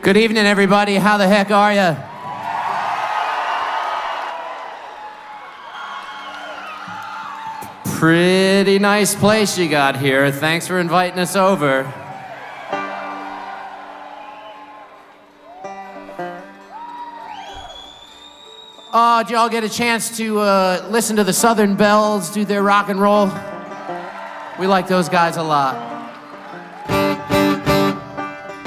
Good evening, everybody. How the heck are ya? Pretty nice place you got here. Thanks for inviting us over. Did y'all get a chance to listen to the Southern Bells do their rock and roll? We like those guys a lot.